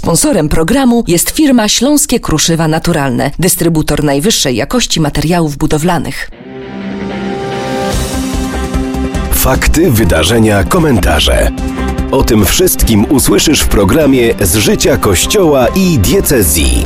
Sponsorem programu jest firma Śląskie Kruszywa Naturalne, dystrybutor najwyższej jakości materiałów budowlanych. Fakty, wydarzenia, komentarze. O tym wszystkim usłyszysz w programie Z życia Kościoła i diecezji.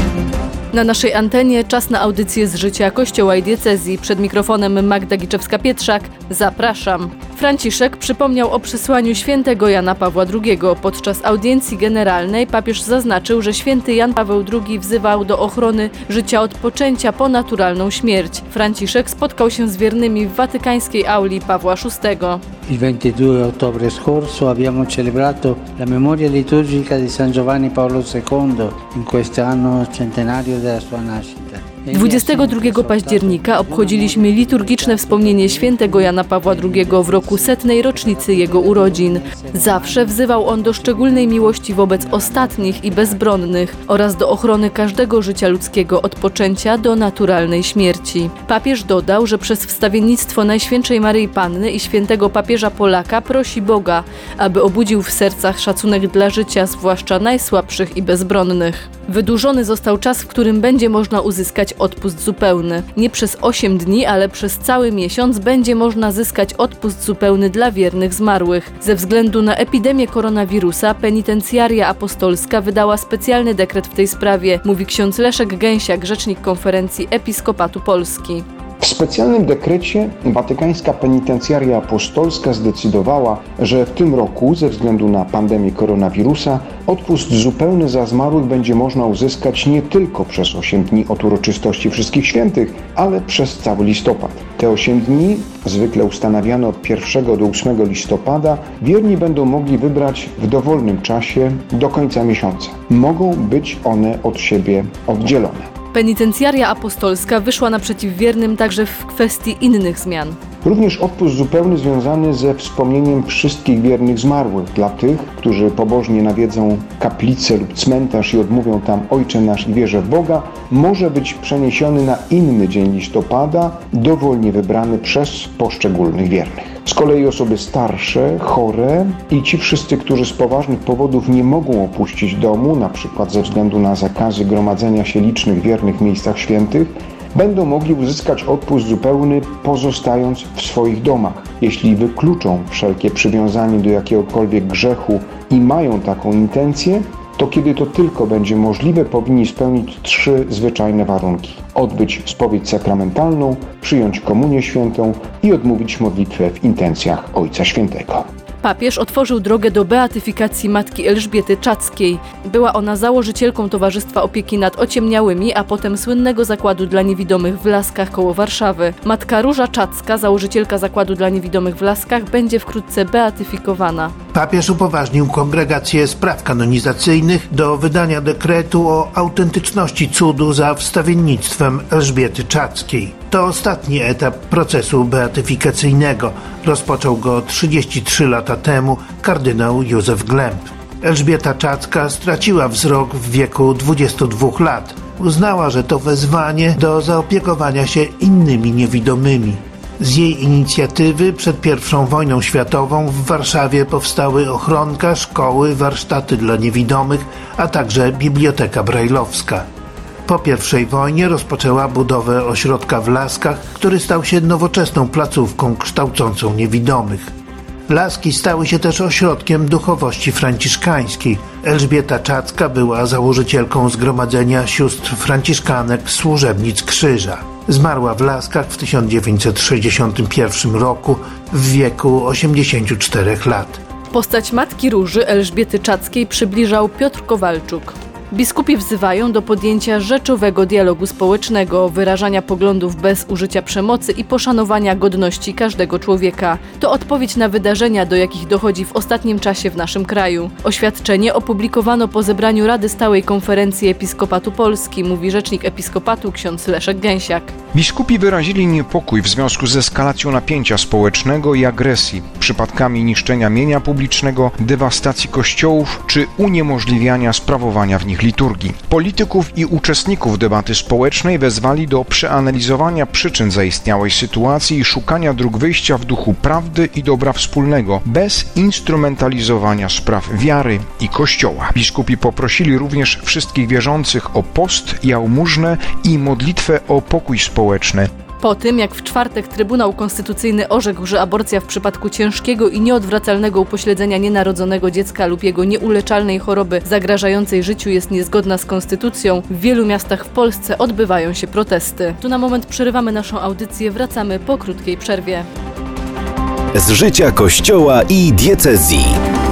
Na naszej antenie czas na audycję Z życia Kościoła i diecezji. Przed mikrofonem Magda Giczewska-Pietrzak. Zapraszam. Franciszek przypomniał o przesłaniu świętego Jana Pawła II. Podczas audiencji generalnej papież zaznaczył, że święty Jan Paweł II wzywał do ochrony życia od poczęcia po naturalną śmierć. Franciszek spotkał się z wiernymi w watykańskiej auli Pawła VI. Il 22 ottobre scorso abbiamo celebrato la memoria liturgica di San Giovanni Paolo II in questo anno centenario della sua nascita. 22 października obchodziliśmy liturgiczne wspomnienie świętego Jana Pawła II w roku 100. rocznicy jego urodzin. Zawsze wzywał on do szczególnej miłości wobec ostatnich i bezbronnych oraz do ochrony każdego życia ludzkiego od poczęcia do naturalnej śmierci. Papież dodał, że przez wstawiennictwo Najświętszej Maryi Panny i świętego papieża Polaka prosi Boga, aby obudził w sercach szacunek dla życia, zwłaszcza najsłabszych i bezbronnych. Wydłużony został czas, w którym będzie można uzyskać odpust zupełny. Nie przez 8 dni, ale przez cały miesiąc będzie można zyskać odpust zupełny dla wiernych zmarłych. Ze względu na epidemię koronawirusa Penitencjaria Apostolska wydała specjalny dekret w tej sprawie, mówi ksiądz Leszek Gęsiak, rzecznik Konferencji Episkopatu Polski. W specjalnym dekrecie Watykańska Penitencjaria Apostolska zdecydowała, że w tym roku ze względu na pandemię koronawirusa odpust zupełny za zmarłych będzie można uzyskać nie tylko przez 8 dni od uroczystości Wszystkich Świętych, ale przez cały listopad. Te 8 dni, zwykle ustanawiane od 1 do 8 listopada, wierni będą mogli wybrać w dowolnym czasie do końca miesiąca. Mogą być one od siebie oddzielone. Penitencjaria Apostolska wyszła naprzeciw wiernym także w kwestii innych zmian. Również odpust zupełny związany ze wspomnieniem wszystkich wiernych zmarłych dla tych, którzy pobożnie nawiedzą kaplicę lub cmentarz i odmówią tam Ojcze nasz i wierzę w Boga, może być przeniesiony na inny dzień listopada, dowolnie wybrany przez poszczególnych wiernych. Z kolei osoby starsze, chore i ci wszyscy, którzy z poważnych powodów nie mogą opuścić domu, na przykład ze względu na zakazy gromadzenia się licznych wiernych w miejscach świętych, będą mogli uzyskać odpust zupełny, pozostając w swoich domach. Jeśli wykluczą wszelkie przywiązanie do jakiegokolwiek grzechu i mają taką intencję, to kiedy to tylko będzie możliwe, powinni spełnić 3 zwyczajne warunki. Odbyć spowiedź sakramentalną, przyjąć komunię świętą i odmówić modlitwę w intencjach Ojca Świętego. Papież otworzył drogę do beatyfikacji matki Elżbiety Czackiej. Była ona założycielką Towarzystwa Opieki nad Ociemniałymi, a potem słynnego zakładu dla niewidomych w Laskach koło Warszawy. Matka Róża Czacka, założycielka zakładu dla niewidomych w Laskach, będzie wkrótce beatyfikowana. Papież upoważnił Kongregację Spraw Kanonizacyjnych do wydania dekretu o autentyczności cudu za wstawiennictwem Elżbiety Czackiej. To ostatni etap procesu beatyfikacyjnego. Rozpoczął go 33 lata temu kardynał Józef Glemp. Elżbieta Czacka straciła wzrok w wieku 22 lat. Uznała, że to wezwanie do zaopiekowania się innymi niewidomymi. Z jej inicjatywy przed I wojną światową w Warszawie powstały ochronka, szkoły, warsztaty dla niewidomych, a także biblioteka brajlowska. Po I wojnie rozpoczęła budowę ośrodka w Laskach, który stał się nowoczesną placówką kształcącą niewidomych. Laski stały się też ośrodkiem duchowości franciszkańskiej. Elżbieta Czacka była założycielką Zgromadzenia Sióstr Franciszkanek Służebnic Krzyża. Zmarła w Laskach w 1961 roku w wieku 84 lat. Postać Matki Róży Elżbiety Czackiej przybliżał Piotr Kowalczuk. Biskupi wzywają do podjęcia rzeczowego dialogu społecznego, wyrażania poglądów bez użycia przemocy i poszanowania godności każdego człowieka. To odpowiedź na wydarzenia, do jakich dochodzi w ostatnim czasie w naszym kraju. Oświadczenie opublikowano po zebraniu Rady Stałej Konferencji Episkopatu Polski, mówi rzecznik Episkopatu ksiądz Leszek Gęsiak. Biskupi wyrazili niepokój w związku z eskalacją napięcia społecznego i agresji, przypadkami niszczenia mienia publicznego, dewastacji kościołów czy uniemożliwiania sprawowania w nich świętych liturgii. Polityków i uczestników debaty społecznej wezwali do przeanalizowania przyczyn zaistniałej sytuacji i szukania dróg wyjścia w duchu prawdy i dobra wspólnego, bez instrumentalizowania spraw wiary i Kościoła. Biskupi poprosili również wszystkich wierzących o post, jałmużnę i modlitwę o pokój społeczny. Po tym, jak w czwartek Trybunał Konstytucyjny orzekł, że aborcja w przypadku ciężkiego i nieodwracalnego upośledzenia nienarodzonego dziecka lub jego nieuleczalnej choroby zagrażającej życiu jest niezgodna z konstytucją, w wielu miastach w Polsce odbywają się protesty. Tu na moment przerywamy naszą audycję, wracamy po krótkiej przerwie. Z życia Kościoła i diecezji.